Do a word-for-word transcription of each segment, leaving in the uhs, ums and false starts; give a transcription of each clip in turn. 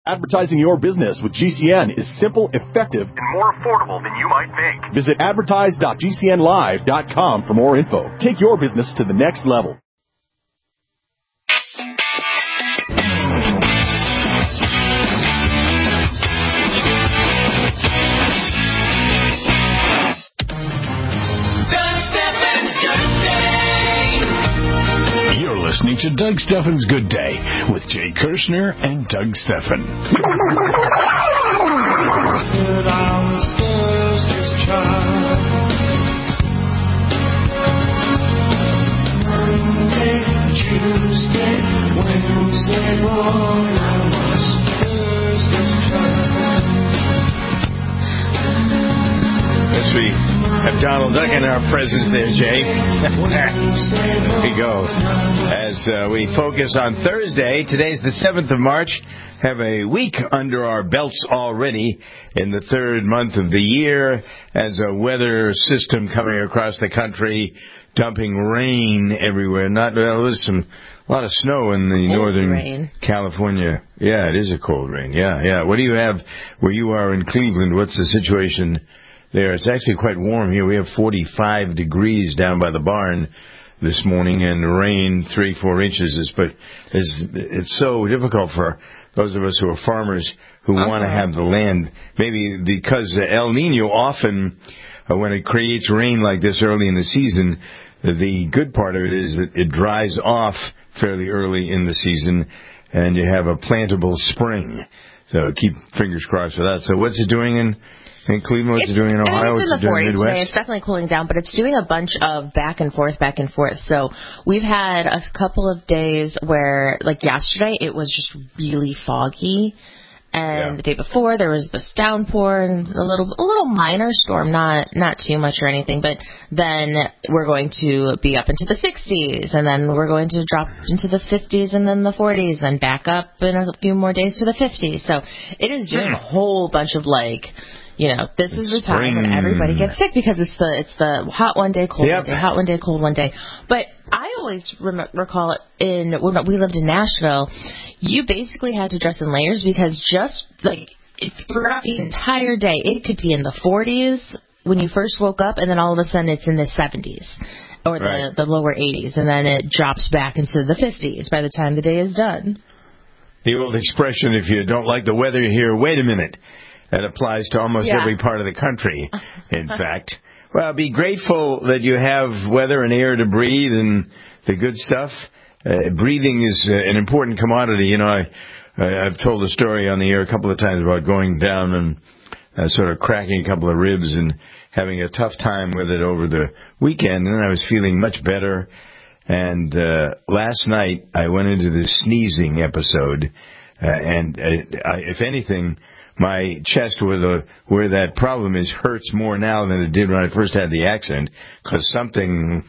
Advertising your business with G C N is simple, effective, and more affordable than you might think. Visit advertise dot g c n live dot com for more info. Take your business to the next level. Listening to Doug Stephan's Good Day with Jay Kirshner and Doug Stephan. Monday, Tuesday, Wednesday, all I was Thursday's child. Yes, we have Donald Duck in our presence there, Jay. Here we go. As uh, we focus on Thursday, today's the seventh of March. Have a week under our belts already in the third month of the year as a weather system coming across the country, dumping rain everywhere. Not well, there was some a lot of snow in the cold northern rain. California. Yeah, it is a cold rain. Yeah, yeah. What do you have where you are in Cleveland? What's the situation there? It's actually quite warm here. We have forty-five degrees down by the barn this morning, and rain three, four inches. Is, but it's, it's so difficult for those of us who are farmers who uh-huh. want to have the land. Maybe because El Nino often, uh, when it creates rain like this early in the season, the good part of it is that it dries off fairly early in the season, and you have a plantable spring. So keep fingers crossed for that. So what's it doing in In Cleveland, what's it's, it doing in Ohio? I mean, it's in the forties today. It's Midwest? definitely cooling down, but it's doing a bunch of back and forth, back and forth. So we've had a couple of days where, like yesterday, it was just really foggy. And yeah. the day before, there was this downpour and a little a little minor storm, not not too much or anything. But then we're going to be up into the sixties, and then we're going to drop into the fifties and then the forties, then back up in a few more days to the fifties. So it is doing a whole bunch of, like, you know, this is the time when everybody gets sick because it's the it's the hot one day, cold yep. one day, hot one day, cold one day. But I always rem- recall it in when we lived in Nashville, you basically had to dress in layers because just like throughout the entire day, it could be in the forties when you first woke up, and then all of a sudden it's in the seventies or right. the the lower eighties, and then it drops back into the fifties by the time the day is done. The old expression, if you don't like the weather here, wait a minute. That applies to almost yeah. every part of the country, in fact. Well, be grateful that you have weather and air to breathe and the good stuff. Uh, breathing is uh, an important commodity. You know, I, uh, I've told a story on the air a couple of times about going down and uh, sort of cracking a couple of ribs and having a tough time with it over the weekend. And I was feeling much better. And uh, last night I went into the sneezing episode. Uh, and uh, I, if anything, my chest where the where that problem is hurts more now than it did when I first had the accident, because something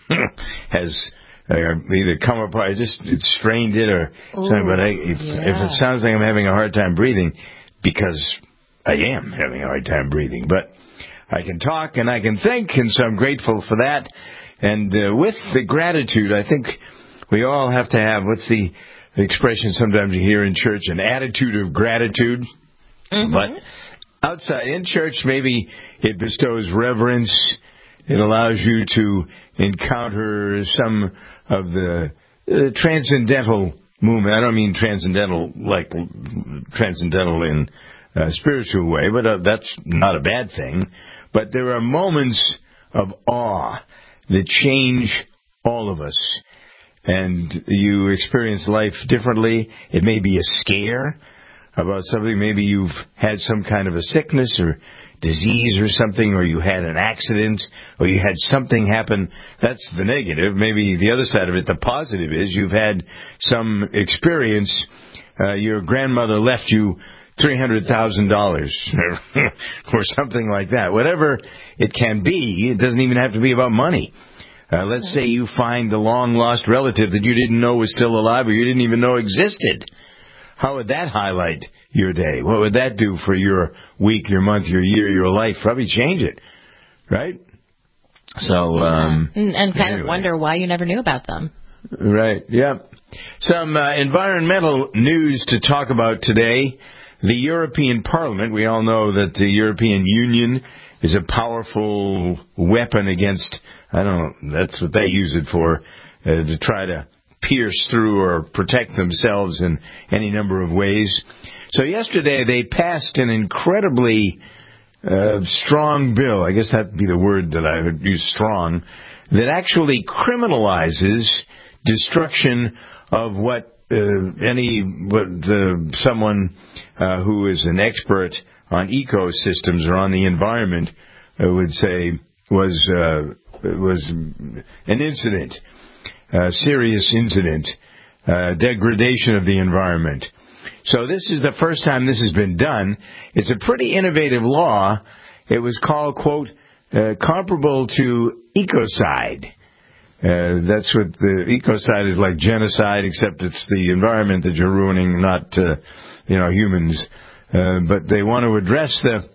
has uh, either come apart, I just it strained it or Ooh, something. But I, if, yeah. if it sounds like I'm having a hard time breathing, because I am having a hard time breathing, but I can talk and I can think, and so I'm grateful for that. And uh, with the gratitude, I think we all have to have, what's the expression sometimes you hear in church, an attitude of gratitude. Mm-hmm. But outside, in church, maybe it bestows reverence. It allows you to encounter some of the uh, transcendental movement. I don't mean transcendental like transcendental in a spiritual way, but uh, that's not a bad thing. But there are moments of awe that change all of us. And you experience life differently. It may be a scare about something. Maybe you've had some kind of a sickness or disease or something, or you had an accident, or you had something happen. That's the negative. Maybe the other side of it, the positive, is you've had some experience. Uh, your grandmother left you three hundred thousand dollars or something like that. Whatever it can be, it doesn't even have to be about money. Uh, let's say you find a long-lost relative that you didn't know was still alive or you didn't even know existed. How would that highlight your day? What would that do for your week, your month, your year, your life? Probably change it, right? So, um... Yeah. And, and kind anyway. of wonder why you never knew about them. Right, yeah. Some uh, environmental news to talk about today. the European Parliament, we all know that the European Union is a powerful weapon against, I don't know, that's what they use it for, uh, to try to pierce through or protect themselves in any number of ways. So yesterday they passed an incredibly uh, strong bill, I guess that would be the word that I would use, strong, that actually criminalizes destruction of what uh, any what the, someone uh, who is an expert on ecosystems or on the environment uh, would say was uh, was an incident, a serious incident, uh, degradation of the environment. So this is the first time this has been done. It's a pretty innovative law. It was called, quote, uh, comparable to ecocide. Uh, that's what the ecocide is, like genocide, except it's the environment that you're ruining, not, uh, you know, humans. Uh, but they want to address the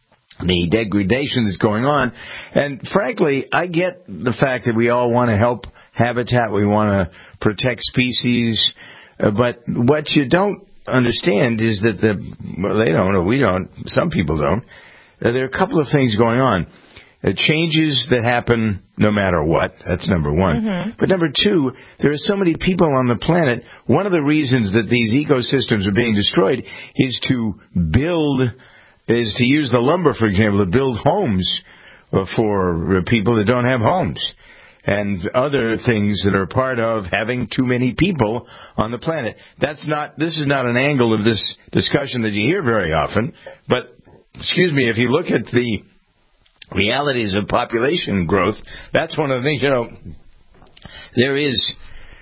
the degradation that's going on. And frankly, I get the fact that we all want to help habitat, we want to protect species, uh, but what you don't understand is that the, well, they don't, or we don't, some people don't, uh, there are a couple of things going on. Uh, changes that happen no matter what, that's number one. Mm-hmm. But number two, there are so many people on the planet. One of the reasons that these ecosystems are being destroyed is to build, is to use the lumber, for example, to build homes uh, for uh, people that don't have homes, and other things that are part of having too many people on the planet. That's not, this is not an angle of this discussion that you hear very often, but, excuse me, if you look at the realities of population growth, that's one of the things, you know, there is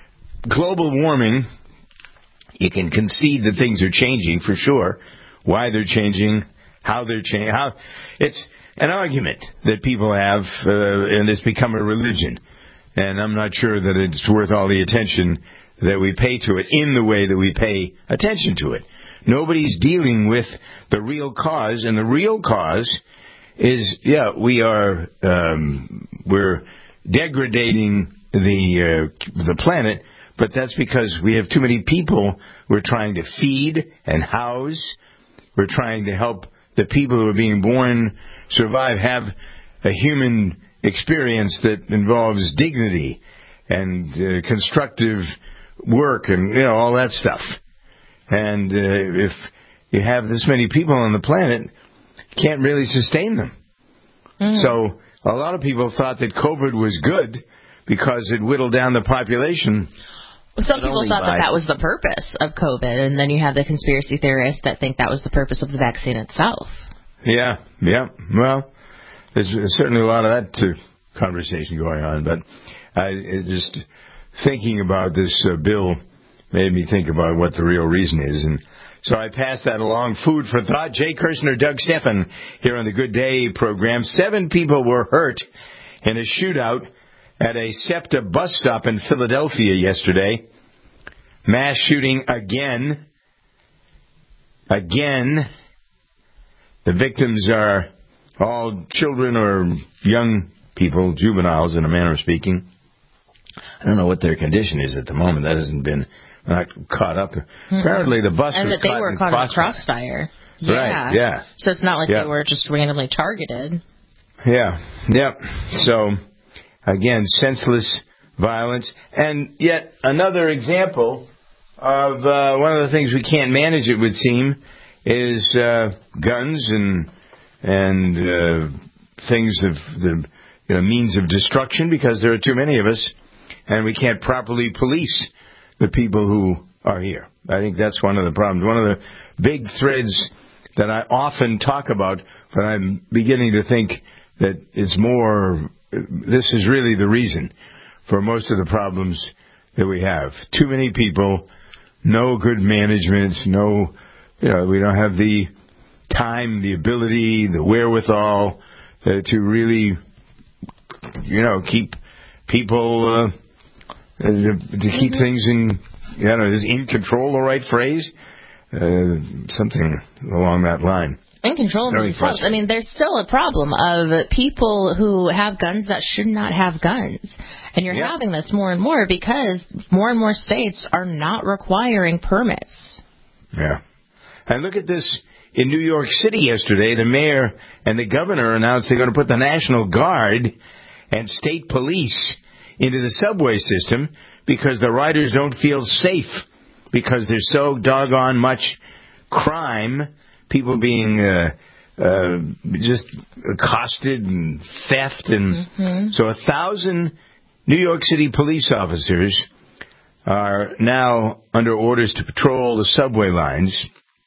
global warming. You can concede that things are changing for sure. Why they're changing, how they're changing, how, it's an argument that people have, uh, and it's become a religion. And I'm not sure that it's worth all the attention that we pay to it in the way that we pay attention to it. Nobody's dealing with the real cause, and the real cause is, yeah, we are, um, we're degrading the, uh, the planet, but that's because we have too many people we're trying to feed and house. We're trying to help the people who are being born survive, have a human experience that involves dignity and uh, constructive work and, you know, all that stuff. And uh, if you have this many people on the planet, you can't really sustain them. Mm. So a lot of people thought that COVID was good because it whittled down the population. Well, some people thought that that was the purpose of COVID, and then you have the conspiracy theorists that think that was the purpose of the vaccine itself. Yeah, yeah. Well, there's certainly a lot of that uh, conversation going on, but I just thinking about this uh, bill made me think about what the real reason is, and so I passed that along. Food for thought. Jay Kirshner, Doug Stephan here on the Good Day program. Seven people were hurt in a shootout at a SEPTA bus stop in Philadelphia yesterday. Mass shooting again. Again. The victims are all children or young people, juveniles in a manner of speaking. I don't know what their condition is at the moment. That hasn't been not caught up. Mm-hmm. Apparently the bus and was that they caught were in caught in crossfire. crossfire. Yeah. Right, yeah. So it's not like yeah. they were just randomly targeted. Yeah, yep. So, again, senseless violence. And yet another example of uh, one of the things we can't manage, it would seem, is uh, guns and and uh, things of the you know, means of destruction, because there are too many of us, and we can't properly police the people who are here. I think that's one of the problems. One of the big threads that I often talk about, but I'm beginning to think that it's more, this is really the reason for most of the problems that we have. Too many people, no good management, no, you know, we don't have the time, the ability, the wherewithal uh, to really, you know, keep people, uh, uh, to keep things in, I don't know, is in control the right phrase? Uh, something along that line. In control of themselves. I mean, there's still a problem of people who have guns that should not have guns. And you're yeah. having this more and more because more and more states are not requiring permits. Yeah. And look at this. In New York City yesterday, the mayor and the governor announced they're going to put the National Guard and state police into the subway system because the riders don't feel safe because there's so doggone much crime, people being uh, uh, just accosted and theft. And mm-hmm. so a thousand New York City police officers are now under orders to patrol the subway lines,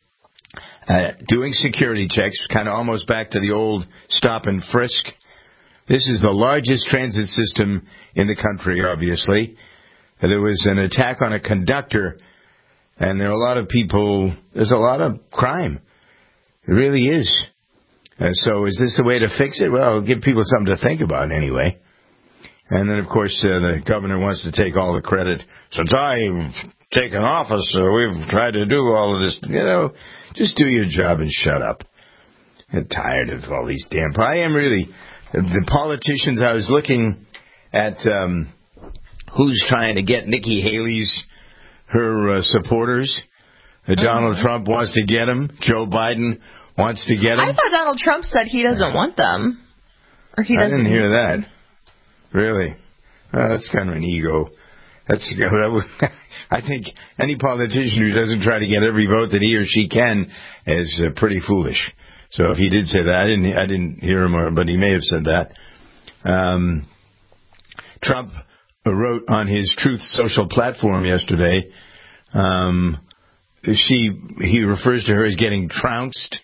Uh, doing security checks, kind of almost back to the old stop and frisk. This is the largest transit system in the country, obviously. Uh, there was an attack on a conductor, and there are a lot of people, there's a lot of crime. It really is. Uh, so is this the way to fix it? Well, give people something to think about anyway. And then, of course, uh, the governor wants to take all the credit. Since I've taken office, uh, we've tried to do all of this. You know, just do your job and shut up. I'm tired of all these damn... I am really... The politicians, I was looking at um, who's trying to get Nikki Haley's, her uh, supporters. Uh, Donald Trump wants to get them. Joe Biden wants to get them. I thought Donald Trump said he doesn't want them. Or he doesn't. I didn't hear that. Really? Uh, that's kind of an ego. That's I think any politician who doesn't try to get every vote that he or she can is uh, pretty foolish. So if he did say that, I didn't, I didn't hear him, or, but he may have said that. Um, Trump wrote on his Truth Social platform yesterday. Um, she he refers to her as getting trounced,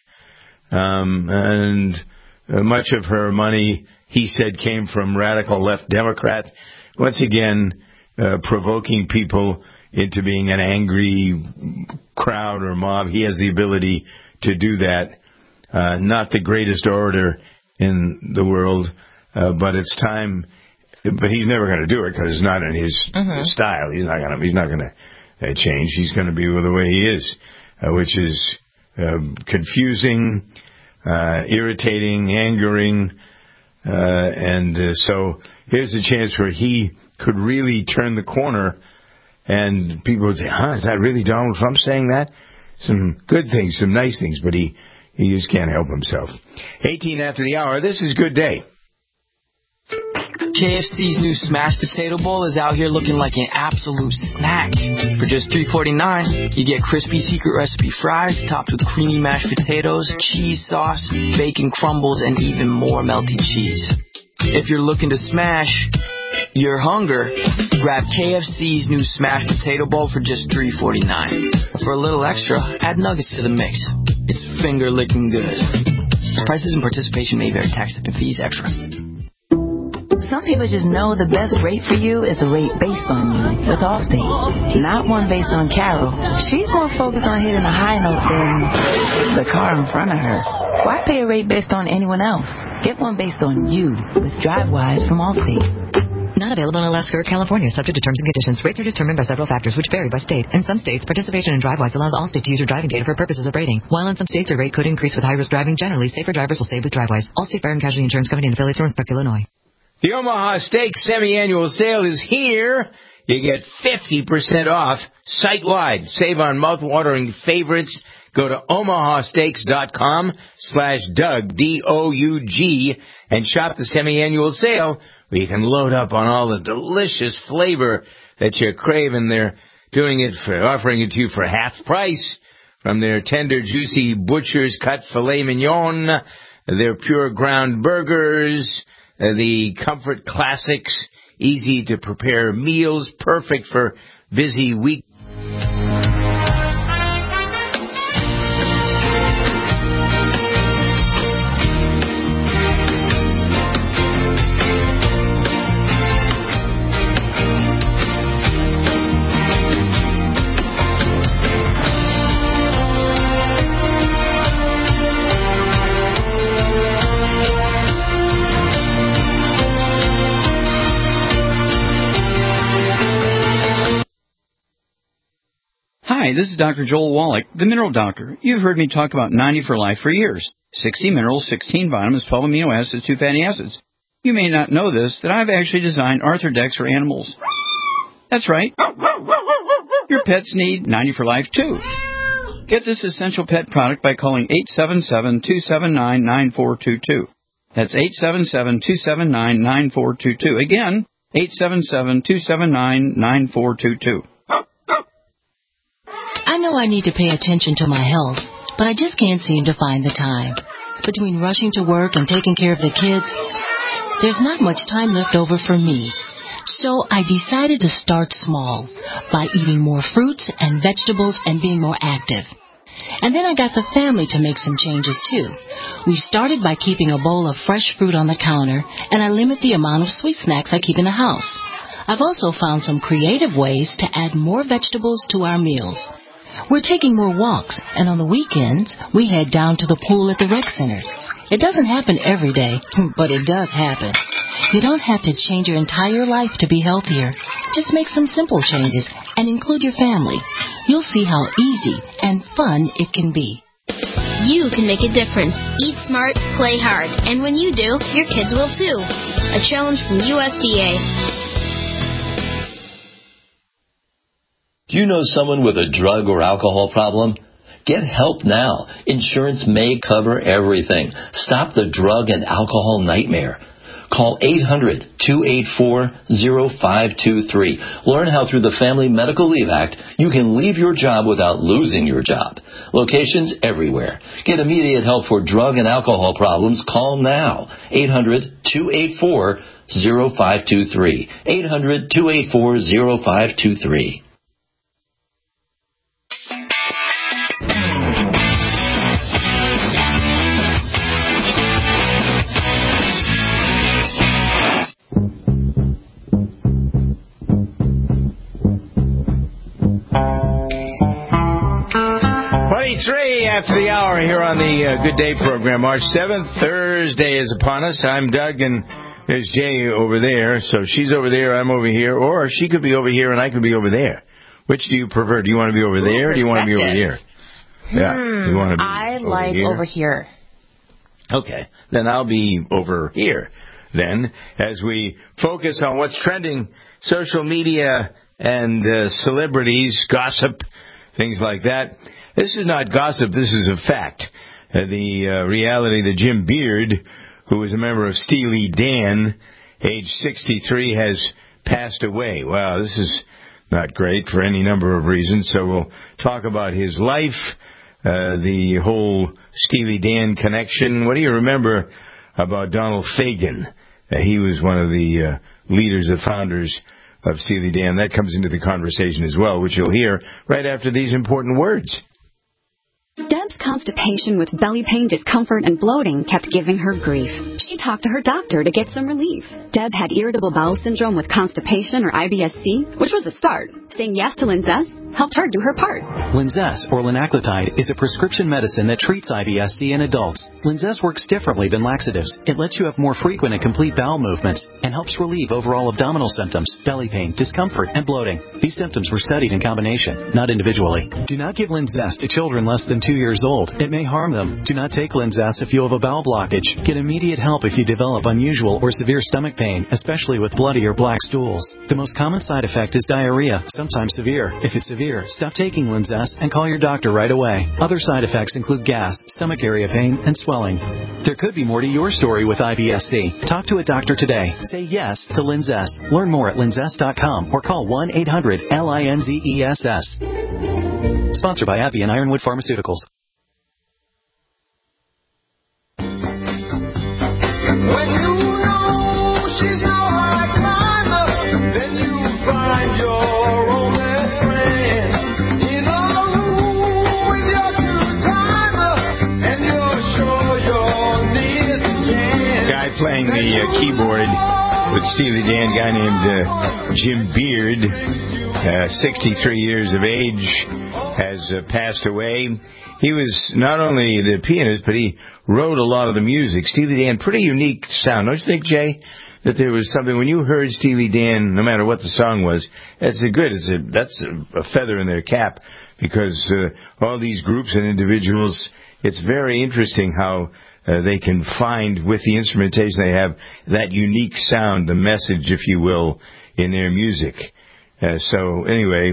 um, and uh, much of her money, he said, came from radical left Democrats. Once again, uh, provoking people into being an angry crowd or mob. He has the ability to do that. Uh, not the greatest orator in the world, uh, but it's time. But he's never going to do it because it's not in his mm-hmm. style. He's not going to. He's not going to uh, change. He's going to be the way he is, uh, which is uh, confusing, uh, irritating, angering. Uh, and uh, so here's a chance where he could really turn the corner, and people would say, huh, is that really Donald Trump saying that? Some good things, some nice things, but he, he just can't help himself. eighteen after the hour, this is Good Day. K F C's new smashed potato bowl is out here looking like an absolute snack. For just three forty-nine, you get crispy secret recipe fries topped with creamy mashed potatoes, cheese sauce, bacon crumbles, and even more melty cheese. If you're looking to smash your hunger, grab K F C's new smashed potato bowl for just three forty-nine. For a little extra, add nuggets to the mix. It's finger-licking good. Prices and participation may vary. Tax and fees extra. Some people just know the best rate for you is a rate based on you with Allstate, not one based on Carol. She's more focused on hitting a high note than the car in front of her. Why pay a rate based on anyone else? Get one based on you with DriveWise from Allstate. Not available in Alaska or California, subject to terms and conditions. Rates are determined by several factors, which vary by state. In some states, participation in DriveWise allows Allstate to use your driving data for purposes of rating. While in some states, your rate could increase with high-risk driving. Generally, safer drivers will save with DriveWise. Allstate Fire and Casualty Insurance Company and affiliates, Northbrook, Illinois. The Omaha Steaks semi-annual sale is here. You get fifty percent off site-wide. Save on mouth-watering favorites. Go to omahasteaks.com slash Doug, D O U G, and shop the semi-annual sale where you can load up on all the delicious flavor that you crave. And they're doing it for, offering it to you for half price from their tender, juicy butcher's cut filet mignon, their pure ground burgers, the Comfort Classics, easy-to-prepare meals, perfect for busy week. Hi, this is Doctor Joel Wallach, the Mineral Doctor. You've heard me talk about ninety for Life for years. sixty minerals, sixteen vitamins, twelve amino acids, two fatty acids. You may not know this, that I've actually designed Arthrodex for animals. That's right. Your pets need ninety for Life, too. Get this essential pet product by calling eight seven seven, two seven nine, nine four two two. That's eight seven seven, two seven nine, nine four two two. Again, eight seven seven, two seven nine, nine four two two. I know I need to pay attention to my health, but I just can't seem to find the time. Between rushing to work and taking care of the kids, there's not much time left over for me. So I decided to start small by eating more fruits and vegetables and being more active. And then I got the family to make some changes too. We started by keeping a bowl of fresh fruit on the counter, and I limit the amount of sweet snacks I keep in the house. I've also found some creative ways to add more vegetables to our meals. We're taking more walks, and on the weekends, we head down to the pool at the rec center. It doesn't happen every day, but it does happen. You don't have to change your entire life to be healthier. Just make some simple changes and include your family. You'll see how easy and fun it can be. You can make a difference. Eat smart, play hard, and when you do, your kids will too. A challenge from U S D A. Do you know someone with a drug or alcohol problem? Get help now. Insurance may cover everything. Stop the drug and alcohol nightmare. Call eight hundred, two eight four, zero five two three. Learn how through the Family Medical Leave Act you can leave your job without losing your job. Locations everywhere. Get immediate help for drug and alcohol problems. Call now. eight hundred, two eight four, zero five two three. eight hundred, two eight four, zero five two three. twenty-three after the hour here on the uh, Good Day program. March seventh, Thursday is upon us. I'm Doug, and there's Jay over there. So she's over there, I'm over here. Or she could be over here, and I could be over there. Which do you prefer? Do you want to be over there, or do you want to be over here? Yeah, Hmm, you want to be I over like here? over here. Okay, then I'll be over here. Then, as we focus on what's trending, social media and uh, celebrities, gossip, things like that. This is not gossip, this is a fact. Uh, the uh, reality that Jim Beard, who was a member of Steely Dan, age sixty-three, has passed away. Wow, this is not great for any number of reasons, so we'll talk about his life, uh, the whole Steely Dan connection. What do you remember about Donald Fagen? Uh, he was one of the uh, leaders, the founders of Steely Dan. That comes into the conversation as well, which you'll hear right after these important words. Deb's constipation with belly pain, discomfort, and bloating kept giving her grief. She talked to her doctor to get some relief. Deb had irritable bowel syndrome with constipation, or I B S C, which was a start. Saying yes to Linzess helped her do her part. Linzess, or linaclotide, is a prescription medicine that treats I B S C in adults. Linzess works differently than laxatives. It lets you have more frequent and complete bowel movements and helps relieve overall abdominal symptoms, belly pain, discomfort, and bloating. These symptoms were studied in combination, not individually. Do not give Linzess to children less than two years old. It may harm them. Do not take Linzess if you have a bowel blockage. Get immediate help if you develop unusual or severe stomach pain, especially with bloody or black stools. The most common side effect is diarrhea, sometimes severe. If it's severe, stop taking Linzess and call your doctor right away. Other side effects include gas, stomach area pain, and swelling. There could be more to your story with I B S C. Talk to a doctor today. Say yes to Linzess. Learn more at linzess dot com or call one eight hundred L I N Z E S S. Sponsored by AbbVie and Ironwood Pharmaceuticals. When you know she's no high climber, then you find your romance friend in a room with your two-timer, and you're sure you're near the end. Guy playing the uh, keyboard with Steely Dan, guy named uh, Jim Beard, uh, sixty-three years of age, has uh, passed away. He was not only the pianist, but he wrote a lot of the music. Steely Dan, pretty unique sound. Don't you think, Jay, that there was something, when you heard Steely Dan, no matter what the song was, it's a good, it's a, that's a, a feather in their cap, because uh, all these groups and individuals, it's very interesting how uh, they can find, with the instrumentation they have, that unique sound, the message, if you will, in their music. Uh, so, anyway,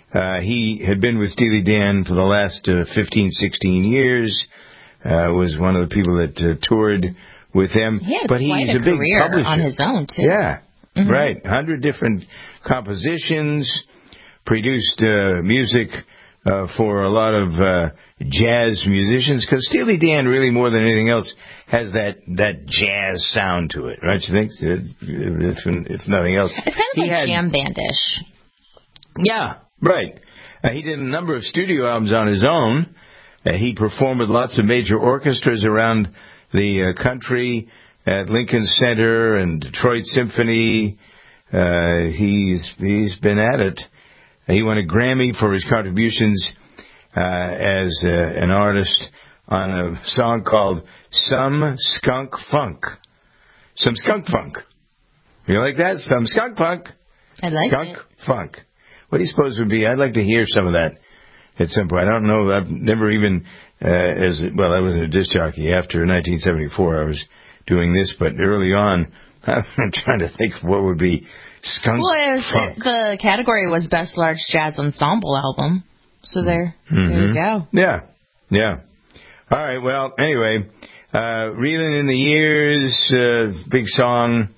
Uh, he had been with Steely Dan for the last uh, fifteen, sixteen years. Uh, was one of the people that uh, toured with them. He had but quite he's a a big career publisher. on his own, too. Yeah, Mhm. right. one hundred different compositions, produced uh, music uh, for a lot of uh, jazz musicians, because Steely Dan, really more than anything else, has that, that jazz sound to it, right? You think? If, if nothing else. It's kind of He like had- jam bandish. Yeah, right. Uh, he did a number of studio albums on his own. Uh, he performed with lots of major orchestras around the uh, country, at Lincoln Center and Detroit Symphony. Uh, he's he's been at it. Uh, he won a Grammy for his contributions uh, as uh, an artist on a song called Some Skunk Funk. Some Skunk Funk. You like that? Some Skunk Funk. I like Skunk it. Funk. What do you suppose would be? I'd like to hear some of that at some point. I don't know. I've never even, uh, as well, I was a disc jockey after nineteen seventy-four. I was doing this, but early on, I'm trying to think of what would be skunk Well, it was, funk. the category was Best Large Jazz Ensemble Album. So there, Mm-hmm. there you go. Yeah, yeah. All right. Well, anyway, uh, Reeling in the Years, uh, big song,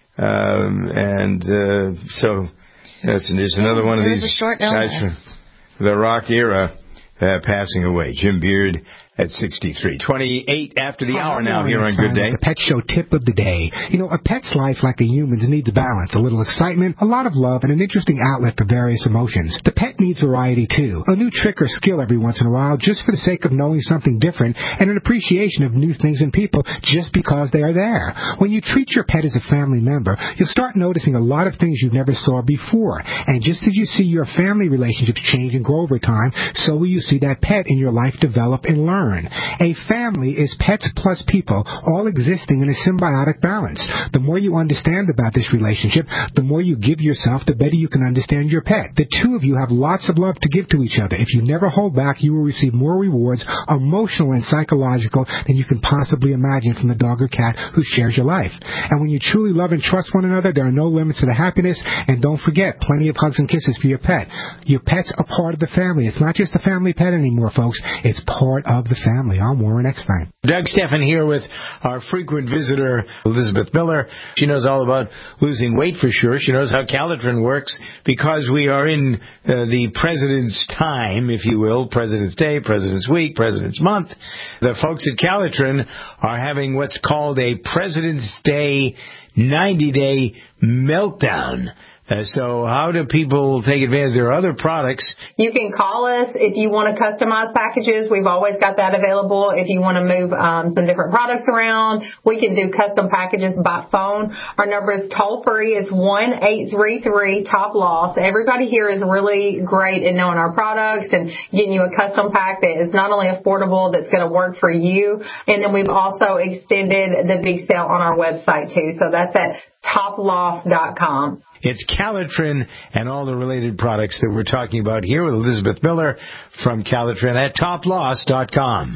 um, and uh, so that's just another one of There was these a short guys illness. from the rock era uh, passing away. Jim Beard at sixty-three. twenty-eight after the hour now here on Good Day. The Pet Show tip of the day. You know, a pet's life, like a human's, needs balance, a little excitement, a lot of love, and an interesting outlet for various emotions. The pet needs variety, too. A new trick or skill every once in a while, just for the sake of knowing something different, and an appreciation of new things and people just because they are there. When you treat your pet as a family member, you'll start noticing a lot of things you never saw before. And just as you see your family relationships change and grow over time, so will you see that pet in your life develop and learn. A family is pets plus people, all existing in a symbiotic balance. The more you understand about this relationship, the more you give yourself, the better you can understand your pet. The two of you have lots of love to give to each other. If you never hold back, you will receive more rewards, emotional and psychological, than you can possibly imagine from the dog or cat who shares your life. And when you truly love and trust one another, there are no limits to the happiness. And don't forget, plenty of hugs and kisses for your pet. Your pets are part of the family. It's not just a family pet anymore, folks. It's part of the family. I'm Warren Eckstein. Doug Steffen here with our frequent visitor, Elizabeth Miller. She knows all about losing weight for sure. She knows how Calitrin works because we are in uh, the President's time, if you will, President's Day, President's Week, President's Month. The folks at Calitrin are having what's called a President's Day ninety-day meltdown. Uh, so how do people take advantage? There are other products. You can call us if you want to customize packages. We've always got that available. If you want to move um, some different products around, we can do custom packages by phone. Our number is toll free. It's one eight three three top loss. Everybody here is really great in knowing our products and getting you a custom pack that is not only affordable, that's going to work for you. And then we've also extended the big sale on our website too. So that's at top loss dot com. It's Calitrin and all the related products that we're talking about here with Elizabeth Miller from Calitrin at top loss dot com.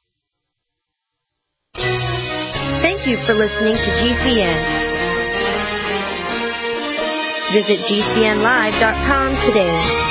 Thank you for listening to G C N. Visit G C N live dot com today.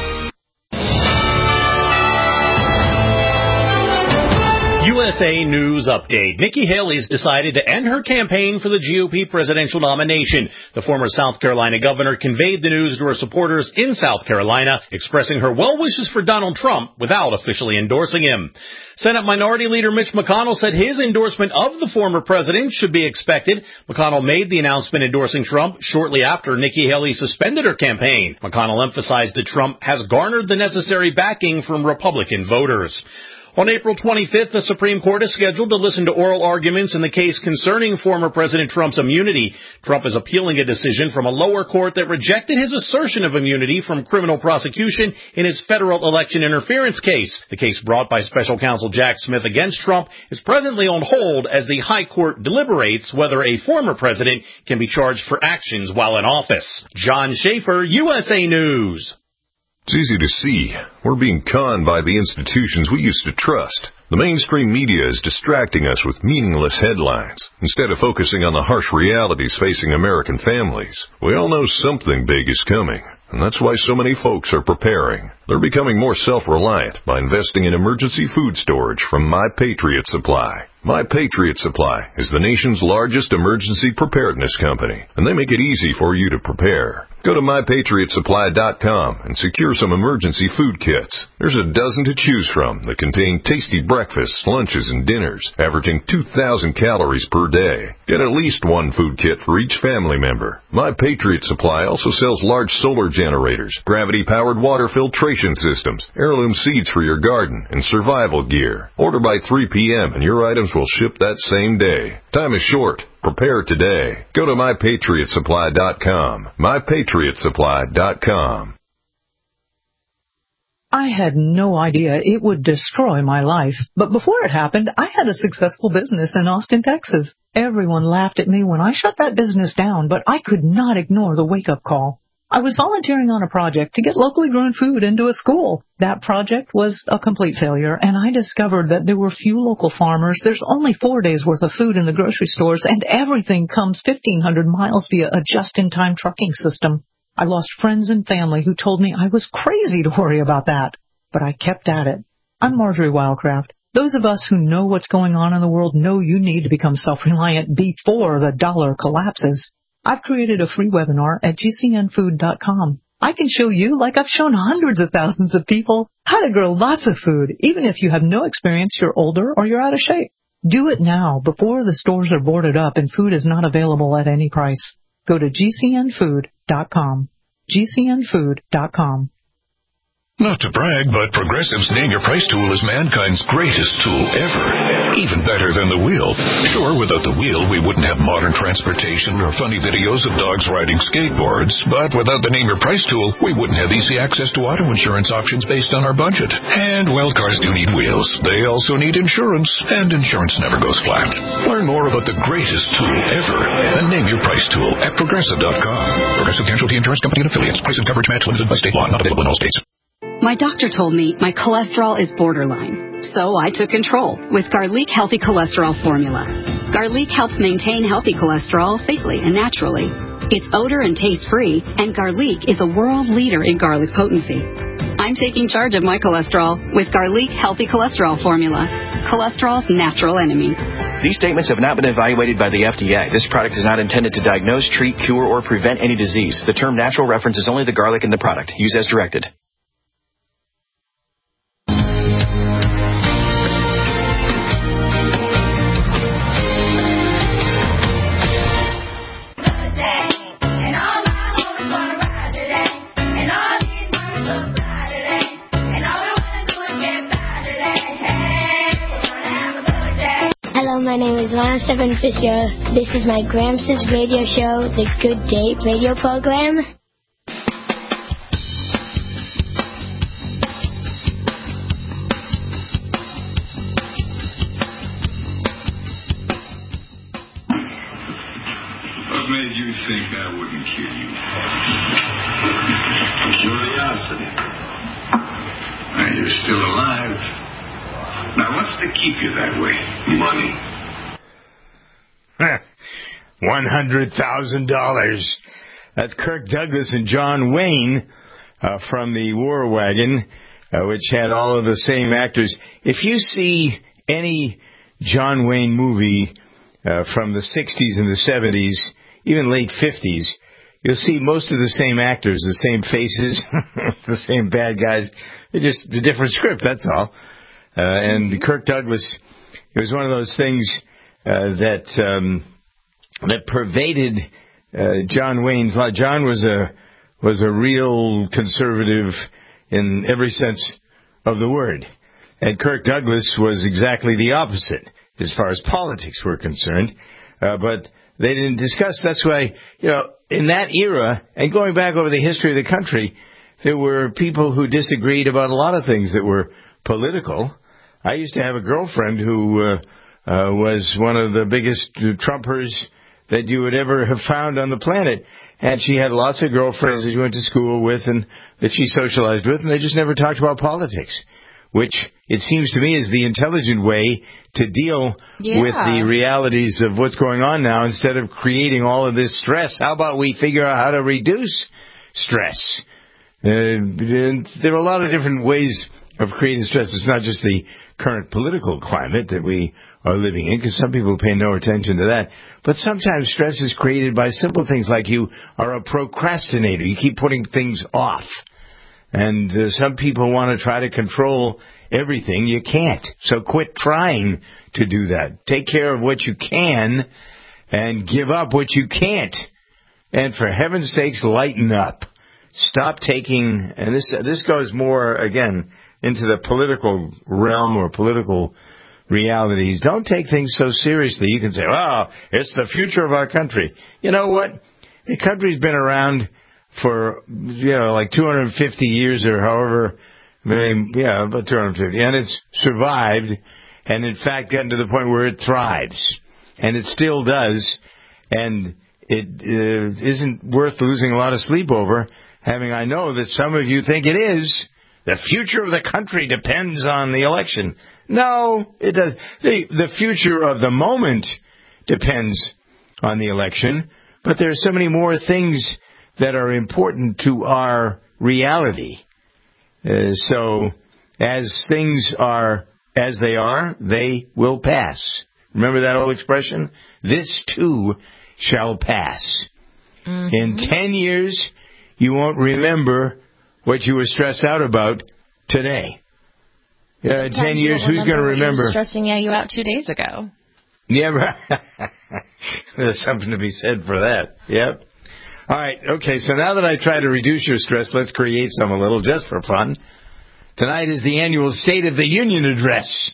U S A News Update. Nikki Haley's decided to end her campaign for the G O P presidential nomination. The former South Carolina governor conveyed the news to her supporters in South Carolina, expressing her well wishes for Donald Trump without officially endorsing him. Senate Minority Leader Mitch McConnell said his endorsement of the former president should be expected. McConnell made the announcement endorsing Trump shortly after Nikki Haley suspended her campaign. McConnell emphasized that Trump has garnered the necessary backing from Republican voters. On April twenty-fifth, the Supreme Court is scheduled to listen to oral arguments in the case concerning former President Trump's immunity. Trump is appealing a decision from a lower court that rejected his assertion of immunity from criminal prosecution in his federal election interference case. The case brought by special counsel Jack Smith against Trump is presently on hold as the high court deliberates whether a former president can be charged for actions while in office. John Schaefer, U S A News. It's easy to see. We're being conned by the institutions we used to trust. The mainstream media is distracting us with meaningless headlines instead of focusing on the harsh realities facing American families. We all know something big is coming. and that's why so many folks are preparing. They're becoming more self-reliant by investing in emergency food storage from My Patriot Supply. My Patriot Supply is the nation's largest emergency preparedness company, and they make it easy for you to prepare. Go to my patriot supply dot com and secure some emergency food kits. There's a dozen to choose from that contain tasty breakfasts, lunches, and dinners, averaging two thousand calories per day. Get at least one food kit for each family member. My Patriot Supply also sells large solar generators, gravity-powered water filtration systems, heirloom seeds for your garden, and survival gear. Order by three p.m. and your items will ship that same day. Time is short. Prepare today. Go to my patriot supply dot com. my patriot supply dot com. I had no idea it would destroy my life, but before it happened, I had a successful business in Austin, Texas. Everyone laughed at me when I shut that business down, but I could not ignore the wake-up call. I was volunteering on a project to get locally grown food into a school. That project was a complete failure, and I discovered that there were few local farmers. There's only four days' worth of food in the grocery stores, and everything comes fifteen hundred miles via a just-in-time trucking system. I lost friends and family who told me I was crazy to worry about that, but I kept at it. I'm Marjorie Wildcraft. Those of us who know what's going on in the world know you need to become self-reliant before the dollar collapses. I've created a free webinar at G C N food dot com. I can show you, like I've shown hundreds of thousands of people, how to grow lots of food, even if you have no experience, you're older, or you're out of shape. Do it now, before the stores are boarded up and food is not available at any price. Go to G C N food dot com. G C N food dot com. Not to brag, but Progressive's Name Your Price tool is mankind's greatest tool ever. Even better than the wheel. Sure, without the wheel, we wouldn't have modern transportation or funny videos of dogs riding skateboards. But without the Name Your Price tool, we wouldn't have easy access to auto insurance options based on our budget. And, well, cars do need wheels. They also need insurance, and insurance never goes flat. Learn more about the greatest tool ever, the Name Your Price tool at Progressive dot com. Progressive Casualty Insurance Company and Affiliates. Price and coverage match limited by state law. Not available in all states. My doctor told me my cholesterol is borderline, so I took control with Garlic Healthy Cholesterol Formula. Garlic helps maintain healthy cholesterol safely and naturally. It's odor and taste-free, and Garlic is a world leader in garlic potency. I'm taking charge of my cholesterol with Garlic Healthy Cholesterol Formula, cholesterol's natural enemy. These statements have not been evaluated by the F D A. This product is not intended to diagnose, treat, cure, or prevent any disease. The term natural references only the garlic in the product. Use as directed. My name is Lana Stephen Fisher. This is my Gramps' radio show, the Good Day radio program. What made you think I wouldn't kill you? Curiosity. Now you're still alive. Now what's to keep you that way? Money. one hundred thousand dollars. That's Kirk Douglas and John Wayne uh, from the War Wagon, uh, which had all of the same actors. If you see any John Wayne movie uh, from the sixties and the seventies, even late fifties, you'll see most of the same actors, the same faces, the same bad guys. It's just a different script, that's all. Uh, and Kirk Douglas, it was one of those things uh, that um, that pervaded uh, John Wayne's life. John was a was a real conservative in every sense of the word, and Kirk Douglas was exactly the opposite as far as politics were concerned. Uh, but they didn't discuss. That's why, you know, in that era and going back over the history of the country, there were people who disagreed about a lot of things that were political. I used to have a girlfriend who uh, uh, was one of the biggest Trumpers that you would ever have found on the planet. And she had lots of girlfriends that she went to school with and that she socialized with, and they just never talked about politics, which it seems to me is the intelligent way to deal yeah. with the realities of what's going on now instead of creating all of this stress. How about we figure out how to reduce stress? Uh, there are a lot of different ways of creating stress. It's not just the current political climate that we are living in, because some people pay no attention to that. But sometimes stress is created by simple things like you are a procrastinator. You keep putting things off. And uh, some people want to try to control everything. You can't. So quit trying to do that. Take care of what you can and give up what you can't. And for heaven's sakes, lighten up. Stop taking, and this this goes more, again, into the political realm or political realities. Don't take things so seriously. You can say, oh, it's the future of our country. You know what? The country's been around for, you know, like two hundred fifty years or however, maybe, yeah, about two hundred fifty. And it's survived, and in fact gotten to the point where it thrives. And it still does. And it uh, isn't worth losing a lot of sleep over, having I know that some of you think it is. The future of the country depends on the election. No, it does. The, the future of the moment depends on the election, but there are so many more things that are important to our reality. Uh, so, as things are as they are, they will pass. Remember that old expression? This too shall pass. Mm-hmm. In ten years, you won't remember what you were stressed out about today. Uh, in ten years, who's going to remember? You were stressing you out two days ago. Yeah, there's something to be said for that. Yep. All right, okay, so now that I try to reduce your stress, let's create some a little just for fun. Tonight is the annual State of the Union address.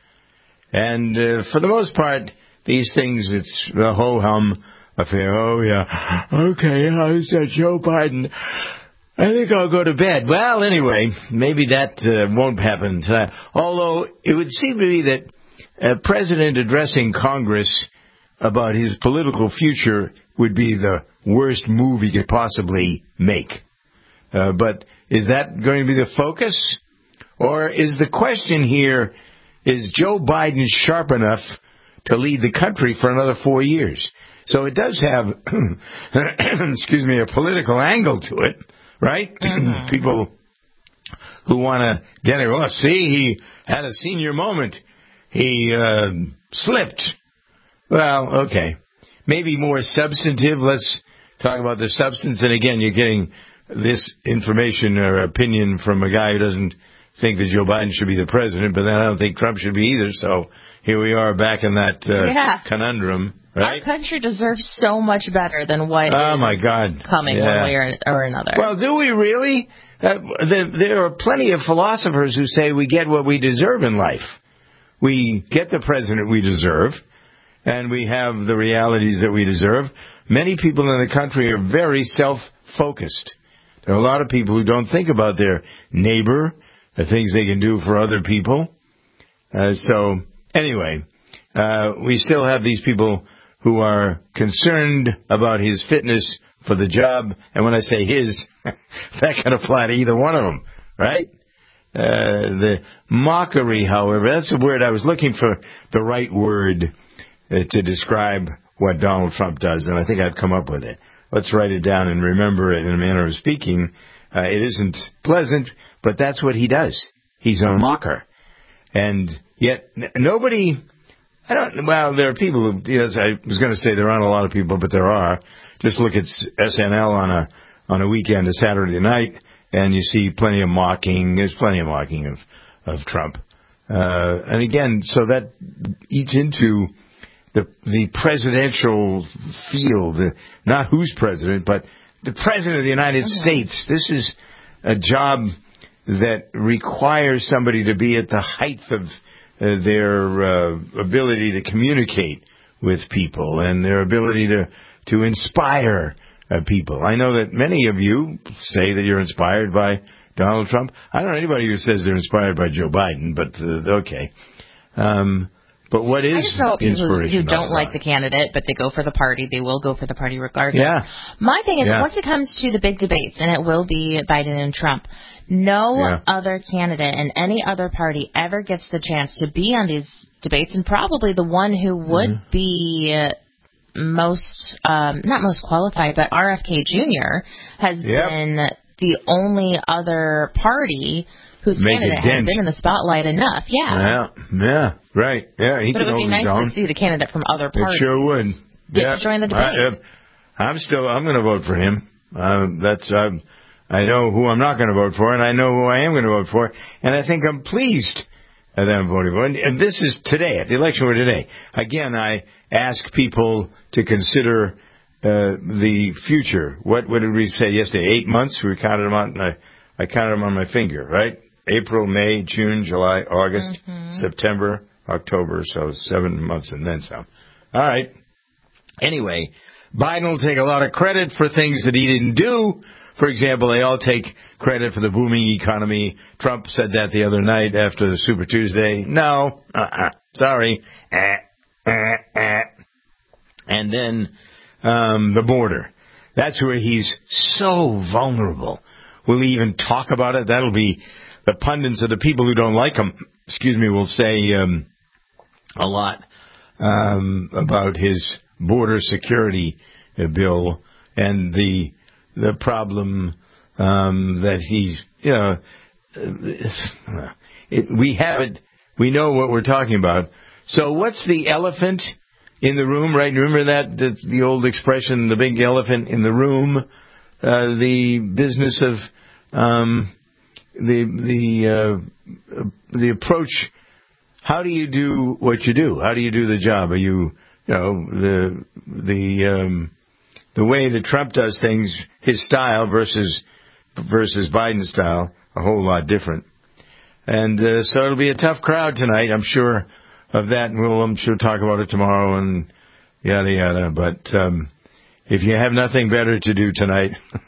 And uh, for the most part, these things, it's the ho-hum affair. Oh, yeah, okay, how's that Joe Biden? I think I'll go to bed. Well, anyway, maybe that uh, won't happen tonight. Although it would seem to me that a president addressing Congress about his political future would be the worst move he could possibly make. Uh, but is that going to be the focus? Or is the question here, is Joe Biden sharp enough to lead the country for another four years? So it does have, excuse me, a political angle to it, right? Mm-hmm. People who want to get it, well, see, he had a senior moment. He uh, slipped. Well, okay. Maybe more substantive. Let's talk about the substance. And again, you're getting this information or opinion from a guy who doesn't think that Joe Biden should be the president, but then I don't think Trump should be either. So here we are back in that uh, yeah. conundrum, right? Our country deserves so much better than what oh is my God. coming yeah. one way or, or another. Well, do we really? Uh, there, there are plenty of philosophers who say we get what we deserve in life. We get the president we deserve, and we have the realities that we deserve. Many people in the country are very self-focused. There are a lot of people who don't think about their neighbor, the things they can do for other people. Uh, so, anyway, uh, we still have these people who are concerned about his fitness for the job. And when I say his, that can apply to either one of them, right? Uh, the mockery, however, that's the word I was looking for, the right word uh, to describe what Donald Trump does, and I think I've come up with it. Let's write it down and remember it in a manner of speaking. Uh, it isn't pleasant, but that's what he does. He's a mocker. And yet, n- nobody, I don't, well, there are people who, yes, I was going to say there aren't a lot of people, but there are. Just look at S N L on a, on a weekend, a Saturday night, and you see plenty of mocking. There's plenty of mocking of, of Trump. Uh, and again, so that eats into the, the presidential field, the, not who's president, but the president of the United mm-hmm. States. This is a job that requires somebody to be at the height of uh, their uh, ability to communicate with people and their ability to, to inspire uh, people. I know that many of you say that you're inspired by Donald Trump. I don't know anybody who says they're inspired by Joe Biden, but uh, okay. Um, but what is I just know people inspiration? Who don't like the candidate, but they go for the party. They will go for the party regardless. Yeah. My thing is, yeah. once it comes to the big debates, and it will be Biden and Trump, no yeah. other candidate in any other party ever gets the chance to be on these debates, and probably the one who would mm-hmm. be uh, most, um, not most qualified, but R F K Junior has yep. been the only other party whose Make a candidate has dent. been in the spotlight enough. Yeah. Yeah, yeah, right. Yeah, he But can it would hold be his nice own. to see the candidate from other parties. It sure would. Get yeah. to join the debate. I, I'm still. I'm going to vote for him. Uh, that's. Uh, I know who I'm not going to vote for, and I know who I am going to vote for, and I think I'm pleased that I'm voting for. And, and this is today, at the election were today. Again, I ask people to consider uh, the future. What, what did we say yesterday? Eight months. We counted them on. I, I counted them on my finger. Right? April, May, June, July, August, mm-hmm. September, October. So seven months and then some. All right. Anyway, Biden will take a lot of credit for things that he didn't do. For example, they all take credit for the booming economy. Trump said that the other night after the Super Tuesday. No, uh-uh, sorry. Eh, eh, eh. And then um, the border. That's where he's so vulnerable. Will he even talk about it? That'll be the pundits or the people who don't like him, excuse me, will say um, a lot um, about his border security uh, bill and the the problem um, that he's, you know, uh, it, we have it, we know what we're talking about. So what's the elephant in the room, right? Remember that, that's the old expression, the big elephant in the room, uh, the business of um, the the uh, the approach. How do you do what you do? How do you do the job? Are you, you know, the the um, the way that Trump does things, his style versus versus Biden's style, a whole lot different. And uh, so it'll be a tough crowd tonight, I'm sure of that. And we'll, I'm sure, talk about it tomorrow and yada yada. But um, if you have nothing better to do tonight,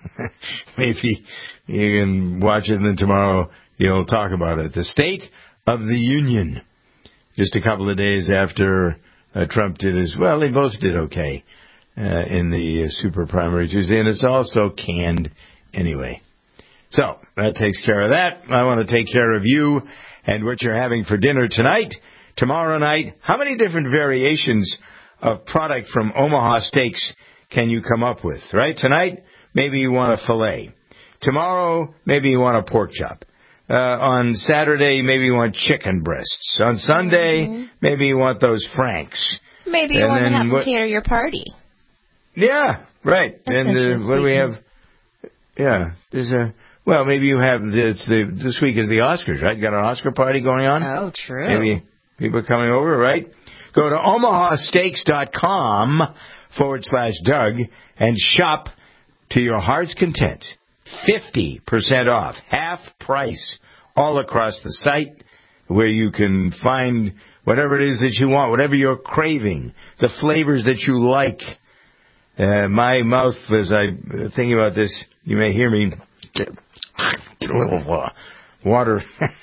maybe you can watch it, and then tomorrow you'll talk about it. The State of the Union, just a couple of days after uh, Trump did his, well, they both did okay uh, in the uh, super primary Tuesday, and it's also canned anyway. So that takes care of that. I want to take care of you and what you're having for dinner tonight. Tomorrow night, how many different variations of product from Omaha Steaks can you come up with, right? Tonight, maybe you want a filet. Tomorrow, maybe you want a pork chop. Uh, on Saturday, maybe you want chicken breasts. On Sunday, mm-hmm. maybe you want those Franks. Maybe you and want to have what, them cater your party. Yeah, right. That's and uh, what do we have? Yeah, there's a... Well, maybe you have, it's the, this week is the Oscars, right? You got an Oscar party going on? Oh, true. Maybe people are coming over, right? Go to omahasteaks.com forward slash Doug and shop to your heart's content. fifty percent off, half price, all across the site where you can find whatever it is that you want, whatever you're craving, the flavors that you like. Uh, my mouth, as I think about this, you may hear me get, get a little uh, water.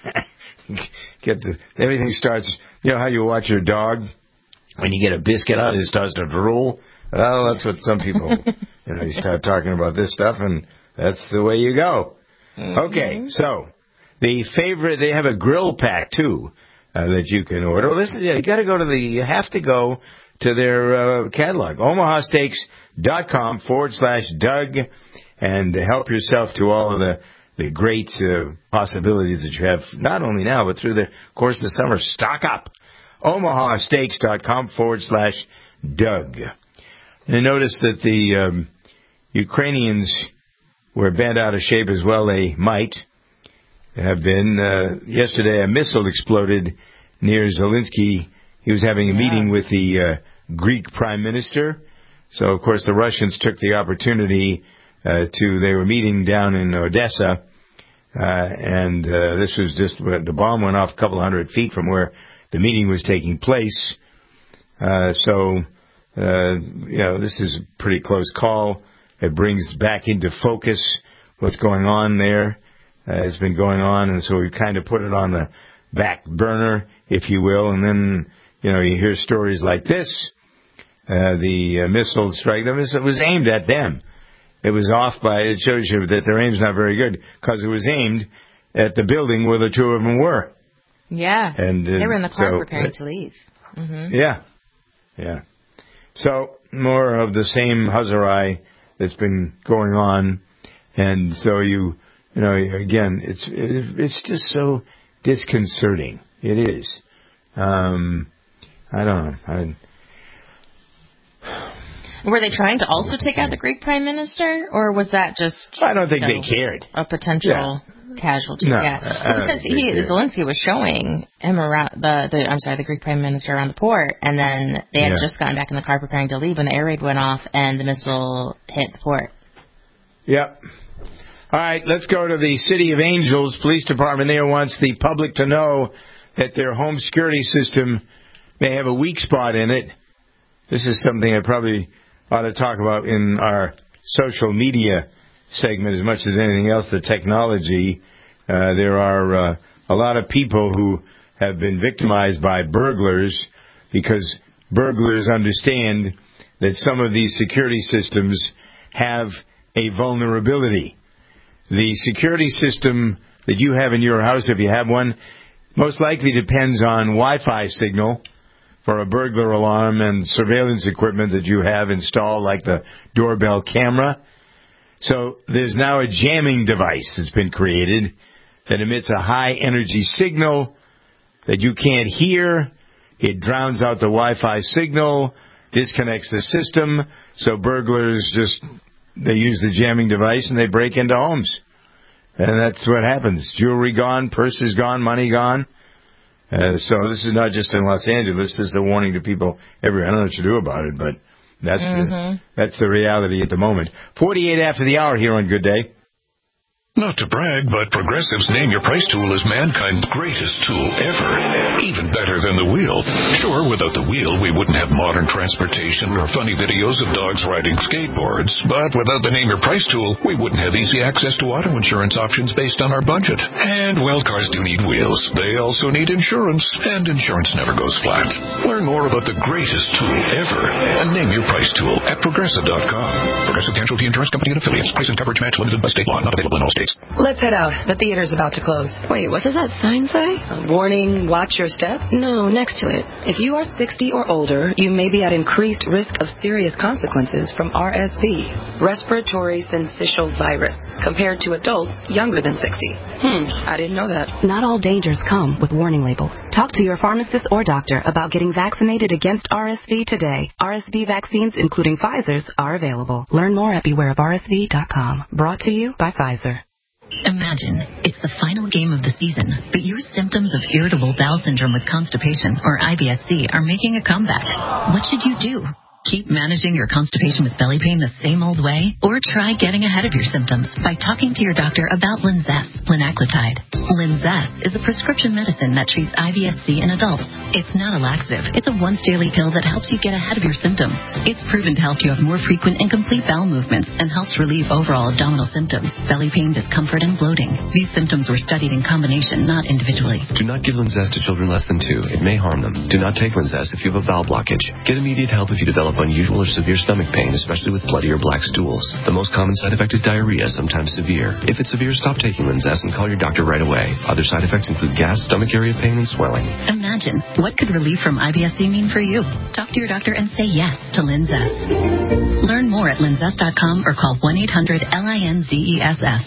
Get the everything starts. You know how you watch your dog when you get a biscuit out, it starts to drool. Well, that's what some people. You know, you start talking about this stuff, and that's the way you go. Mm-hmm. Okay, so the favorite. They have a grill pack too uh, that you can order. Well, listen, you got to go to the. You have to go to their uh, catalog, omahasteaks.com forward slash Doug, and help yourself to all of the, the great uh, possibilities that you have, not only now, but through the course of the summer. Stock up. omahasteaks.com forward slash Doug. And notice that the um, Ukrainians were bent out of shape as well. They might have been. Uh, yesterday, a missile exploded near Zelensky. He was having a yeah. meeting with the uh, Greek prime minister. So, of course, the Russians took the opportunity uh, to, they were meeting down in Odessa, uh, and uh, this was just, the bomb went off a couple hundred feet from where the meeting was taking place. Uh, so, uh, you know, this is a pretty close call. It brings back into focus what's going on there. Uh, it's been going on, and so we've kind of put it on the back burner, if you will, and then, you know, you hear stories like this. Uh, the uh, missile strike, the missile was aimed at them. It was off by, it shows you that their aim's not very good, because it was aimed at the building where the two of them were. Yeah. And uh, they were in the car so, preparing uh, to leave. Mm-hmm. Yeah. Yeah. So, more of the same huzzarai that's been going on. And so you, you know, again, it's it, it's just so disconcerting. It is. Um, I don't know. I, Were they trying to also take out the Greek prime minister, or was that just? I don't think you know, they cared. A potential Yeah. casualty. No, yeah, I don't because think he they cared. Zelensky was showing him around the, the I'm sorry, the Greek prime minister around the port, and then they had Yeah. just gotten back in the car preparing to leave when the air raid went off and the missile hit the port. Yep. All right, let's go to the City of Angels Police Department. There wants the public to know that their home security system may have a weak spot in it. This is something I probably ought to talk about in our social media segment as much as anything else, the technology. Uh, there are uh, a lot of people who have been victimized by burglars because burglars understand that some of these security systems have a vulnerability. The security system that you have in your house, if you have one, most likely depends on Wi-Fi signal for a burglar alarm and surveillance equipment that you have installed, like the doorbell camera. So there's now a jamming device that's been created that emits a high-energy signal that you can't hear. It drowns out the Wi-Fi signal, disconnects the system, so burglars just... they use the jamming device and they break into homes. And that's what happens. Jewelry gone, purses gone, money gone. Uh, so this is not just in Los Angeles. This is a warning to people everywhere. I don't know what you do about it, but that's Mm-hmm. the, that's the reality at the moment. forty-eight after the hour here on Good Day. Not to brag, but Progressive's Name Your Price tool is mankind's greatest tool ever. Even better than the wheel. Sure, without the wheel, we wouldn't have modern transportation or funny videos of dogs riding skateboards. But without the Name Your Price tool, we wouldn't have easy access to auto insurance options based on our budget. And, well, cars do need wheels. They also need insurance, and insurance never goes flat. Learn more about the greatest tool ever. A Name Your Price tool at Progressive dot com. Progressive Casualty Insurance Company and Affiliates. Price and coverage match limited by state law. Not available in all states. Let's head out. The theater's about to close. Wait, what does that sign say? A warning, watch your step. No, next to it. If you are sixty or older, you may be at increased risk of serious consequences from R S V, respiratory syncytial virus, compared to adults younger than sixty. Hmm, I didn't know that. Not all dangers come with warning labels. Talk to your pharmacist or doctor about getting vaccinated against R S V today. R S V vaccines, including Pfizer's, are available. Learn more at beware of R S V dot com. Brought to you by Pfizer. Imagine it's the final game of the season, but your symptoms of irritable bowel syndrome with constipation, or I B S C, are making a comeback. What should you do? Keep managing your constipation with belly pain the same old way? Or try getting ahead of your symptoms by talking to your doctor about Linzess, linaclotide. Linzess is a prescription medicine that treats I B S C in adults. It's not a laxative. It's a once-daily pill that helps you get ahead of your symptoms. It's proven to help you have more frequent and complete bowel movements and helps relieve overall abdominal symptoms, belly pain, discomfort, and bloating. These symptoms were studied in combination, not individually. Do not give Linzess to children less than two. It may harm them. Do not take Linzess if you have a bowel blockage. Get immediate help if you develop unusual or severe stomach pain, especially with bloody or black stools. The most common side effect is diarrhea, sometimes severe. If it's severe, stop taking Linzess and call your doctor right away. Other side effects include gas, stomach area pain, and swelling. Imagine, what could relief from I B S C mean for you? Talk to your doctor and say yes to Linzess. Learn more at linzess dot com or call one eight hundred L I N Z E S S.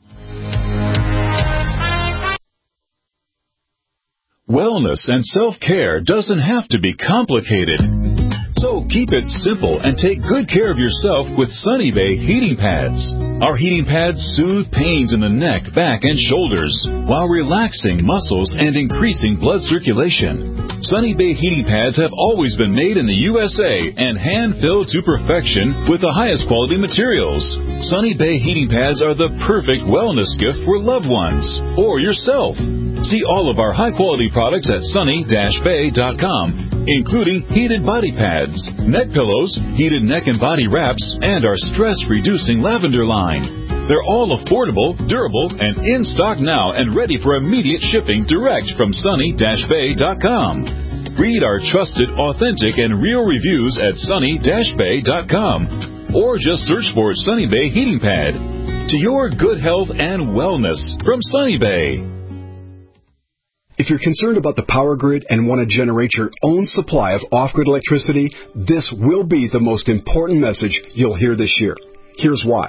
Wellness and self-care doesn't have to be complicated. So keep it simple and take good care of yourself with Sunny Bay heating pads. Our heating pads soothe pains in the neck, back, and shoulders while relaxing muscles and increasing blood circulation. Sunny Bay heating pads have always been made in the U S A and hand-filled to perfection with the highest quality materials. Sunny Bay heating pads are the perfect wellness gift for loved ones or yourself. See all of our high-quality products at sunny dash bay dot com, including heated body pads, neck pillows, heated neck and body wraps, and our stress-reducing lavender line. They're all affordable, durable, and in stock now and ready for immediate shipping direct from sunny dash bay dot com. Read our trusted, authentic, and real reviews at sunny dash bay dot com, or just search for Sunny Bay Heating Pad. To your good health and wellness from Sunny Bay. If you're concerned about the power grid and want to generate your own supply of off-grid electricity, this will be the most important message you'll hear this year. Here's why.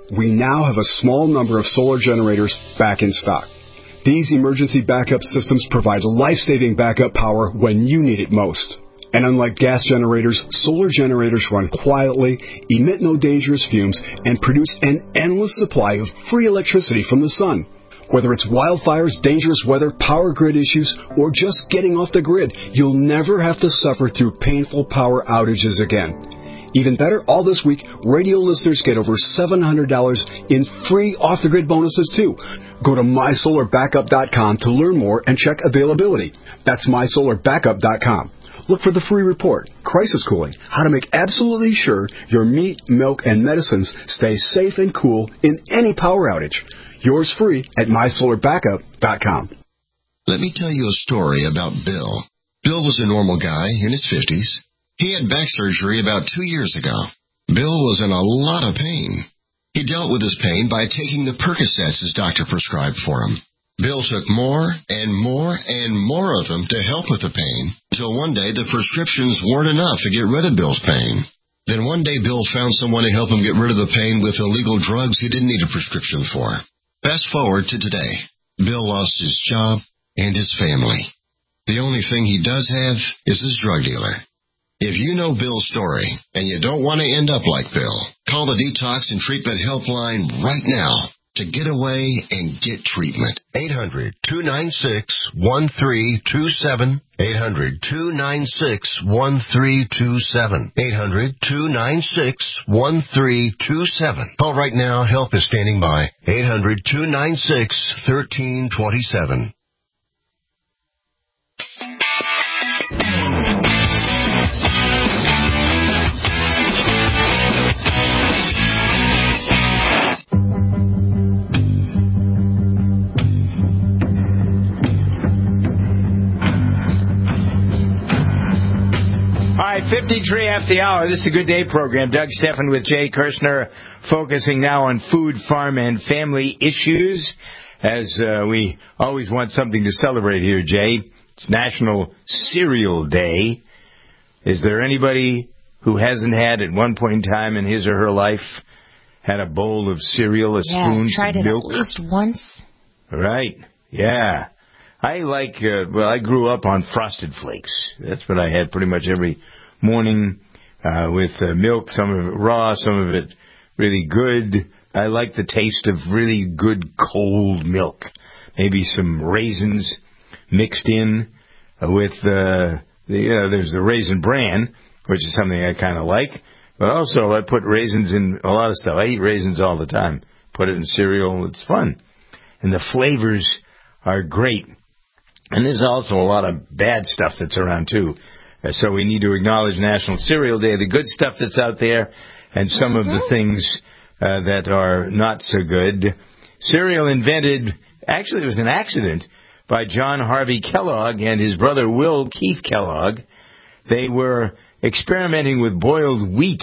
we now have a small number of solar generators back in stock. These emergency backup systems provide life-saving backup power when you need it most. And unlike gas generators, solar generators run quietly, emit no dangerous fumes, and produce an endless supply of free electricity from the sun. Whether it's wildfires, dangerous weather, power grid issues, or just getting off the grid, you'll never have to suffer through painful power outages again. Even better, all this week, radio listeners get over seven hundred dollars in free off-the-grid bonuses, too. Go to my solar backup dot com to learn more and check availability. That's my solar backup dot com. Look for the free report, Crisis Cooling, how to make absolutely sure your meat, milk, and medicines stay safe and cool in any power outage. Yours free at my solar backup dot com. Let me tell you a story about Bill. Bill was a normal guy in his fifties. He had back surgery about two years ago. Bill was in a lot of pain. He dealt with his pain by taking the Percocets his doctor prescribed for him. Bill took more and more and more of them to help with the pain, until one day the prescriptions weren't enough to get rid of Bill's pain. Then one day Bill found someone to help him get rid of the pain with illegal drugs he didn't need a prescription for. Fast forward to today. Bill lost his job and his family. The only thing he does have is his drug dealer. If you know Bill's story and you don't want to end up like Bill, call the Detox and Treatment Helpline right now to get away and get treatment. eight hundred, two nine six, one three two seven. eight hundred, two nine six, one three two seven. eight hundred, two nine six, one three two seven. Call right now. Help is standing by. eight hundred, two nine six, one three two seven. All right, fifty-three after the hour. This is a Good Day program. Doug Steffen with Jay Kirshner, focusing now on food, farm, and family issues, as uh, we always want something to celebrate here, Jay. It's National Cereal Day. Is there anybody who hasn't had at one point in time in his or her life had a bowl of cereal, a yeah, spoon, tried some it milk? at least once. Right, yeah. I like, uh, well, I grew up on Frosted Flakes. That's what I had pretty much every morning uh, with uh, milk, some of it raw, some of it really good. I like the taste of really good cold milk. Maybe some raisins mixed in uh, with, uh, the, you know, there's the Raisin Bran, which is something I kind of like. But also I put raisins in a lot of stuff. I eat raisins all the time. Put it in cereal. It's fun. And the flavors are great. And there's also a lot of bad stuff that's around, too. Uh, so we need to acknowledge National Cereal Day, the good stuff that's out there, and some of the things uh, that are not so good. Cereal invented, actually it was an accident, by John Harvey Kellogg and his brother Will Keith Kellogg. They were experimenting with boiled wheat,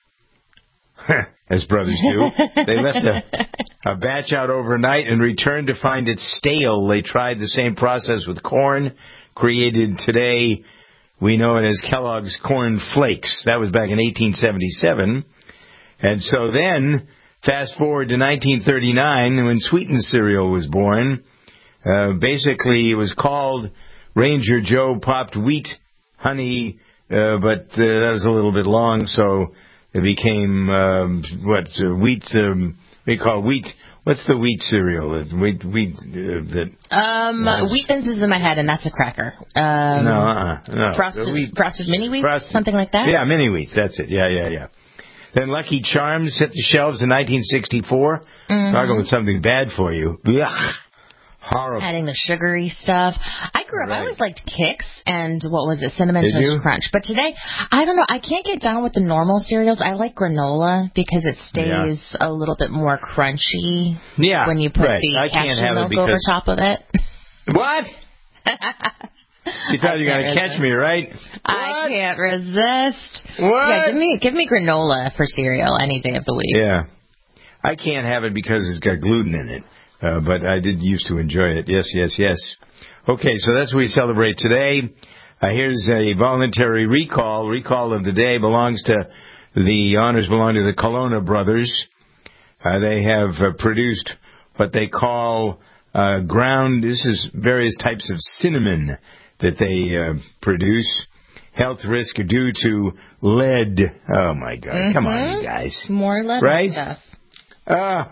as brothers do. They left a, a batch out overnight and returned to find it stale. They tried the same process with corn, created today, we know it as Kellogg's Corn Flakes. That was back in eighteen seventy-seven. And so then, fast forward to nineteen thirty-nine, when sweetened cereal was born. Uh, basically, it was called Ranger Joe Popped Wheat Honey, uh, but uh, that was a little bit long, so it became, um, what, uh, wheat, um, we call wheat, what's the wheat cereal? Uh, wheat, wheat, uh, that... Um, uh, Wheat Thins is in my head, and that's a cracker. Um, no, uh-uh, no. Frosted, wheat, frosted Mini Wheats, frosted, something like that? Yeah, Mini Wheats, that's it, yeah, yeah, yeah. Then Lucky Charms hit the shelves in nineteen sixty-four. Mm-hmm. Talking with something bad for you. Ugh. Horrible. Adding the sugary stuff. I grew up, right. I always liked Kix and, what was it, Cinnamon Did Toast you? Crunch. But today, I don't know, I can't get down with the normal cereals. I like granola because it stays yeah. a little bit more crunchy yeah, when you put right. the I cashew milk over top of it. What? You thought you were going to catch me, right? I can't resist. What? Yeah, give me, give me granola for cereal any day of the week. Yeah. I can't have it because it's got gluten in it. Uh, but I did used to enjoy it. Yes, yes, yes. Okay, so that's what we celebrate today. Uh, here's a voluntary recall. Recall of the day belongs to, the honors belong to the Colonna brothers. Uh, they have uh, produced what they call uh, ground, this is various types of cinnamon that they uh, produce. Health risk due to lead. Oh, my God. Mm-hmm. Come on, you guys. More lead right? stuff. Uh,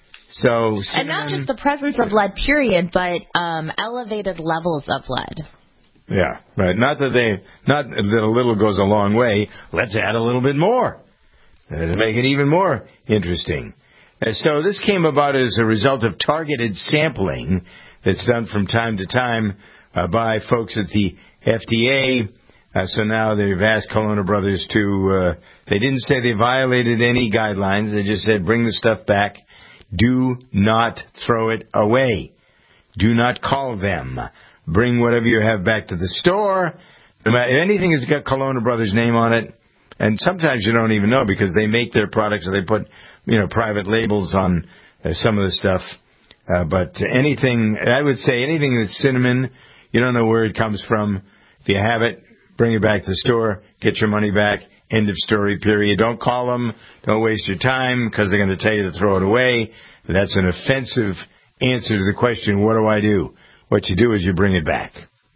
so cinnamon. And not just the presence of lead, period, but um, elevated levels of lead. Yeah, right. Not that they, not that a little goes a long way. Let's add a little bit more uh, to make it even more interesting. Uh, so this came about as a result of targeted sampling that's done from time to time uh, by folks at the F D A. Uh, so now they've asked Colonna Brothers to, uh, they didn't say they violated any guidelines. They just said bring the stuff back. Do not throw it away. Do not call them. Bring whatever you have back to the store. No matter, anything that's got Colonna Brothers' name on it, and sometimes you don't even know because they make their products or they put, you know, private labels on uh, some of the stuff. Uh, but anything, I would say anything that's cinnamon, you don't know where it comes from. If you have it, bring it back to the store, get your money back, end of story, period. Don't call them. Don't waste your time because they're going to tell you to throw it away. That's an offensive answer to the question, what do I do? What you do is you bring it back.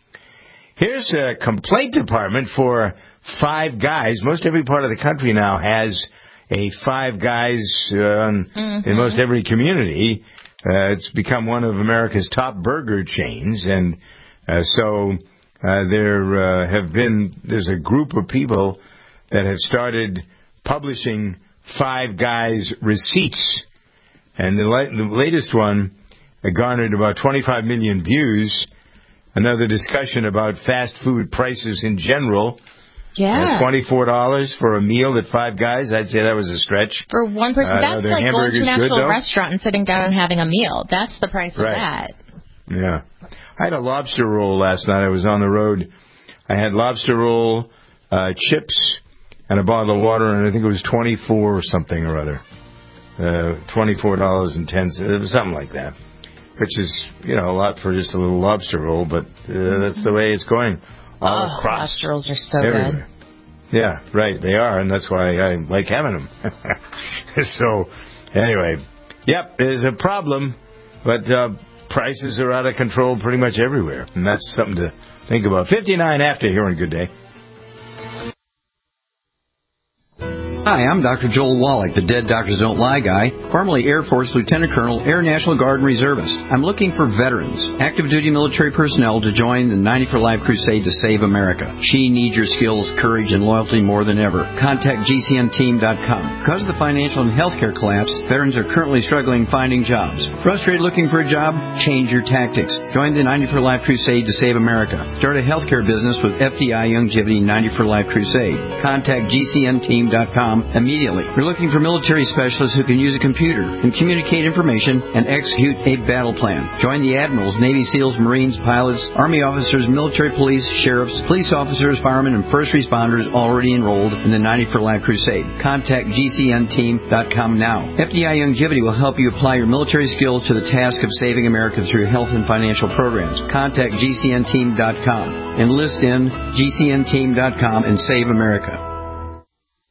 Here's a complaint department for Five Guys. Most every part of the country now has a Five Guys uh, mm-hmm. in most every community. Uh, it's become one of America's top burger chains, and uh, so uh, there uh, have been, there's a group of people that have started publishing Five Guys receipts. And the, la- the latest one garnered about twenty-five million views. Another discussion about fast food prices in general. Yeah. Uh, twenty-four dollars for a meal at Five Guys. I'd say that was a stretch. For one person, uh, that's like going to an actual good, restaurant and sitting down and having a meal. That's the price right. of that. Yeah. I had a lobster roll last night. I was on the road. I had lobster roll, uh, chips, and a bottle of water, and I think it was twenty-four or something or other. Uh, twenty-four dollars and ten cents. It was something like that. Which is, you know, a lot for just a little lobster roll, but uh, that's the way it's going all oh, across. Lobster rolls are so everywhere. Good. Yeah, right, they are, and that's why I like having them. So, anyway, yep, there's a problem, but uh, prices are out of control pretty much everywhere, and that's something to think about. fifty-nine after here on Good Day. Hi, I'm Doctor Joel Wallach, the Dead Doctors Don't Lie guy, formerly Air Force Lieutenant Colonel, Air National Guard and Reservist. I'm looking for veterans, active duty military personnel to join the ninety for Life crusade to save America. She needs your skills, courage, and loyalty more than ever. Contact G C N team dot com. Because of the financial and healthcare collapse, veterans are currently struggling finding jobs. Frustrated looking for a job? Change your tactics. Join the ninety for Life crusade to save America. Start a healthcare business with F D I Youngevity ninety for Life crusade. Contact G C N team dot com immediately. We're looking for military specialists who can use a computer and communicate information and execute a battle plan. Join the admirals, Navy SEALs, Marines, pilots, Army officers, military police, sheriffs, police officers, firemen, and first responders already enrolled in the ninety for Life crusade. Contact G C N team dot com now. F D I Youngevity will help you apply your military skills to the task of saving America through health and financial programs. Contact G C N team dot com. Enlist in G C N team dot com and save America.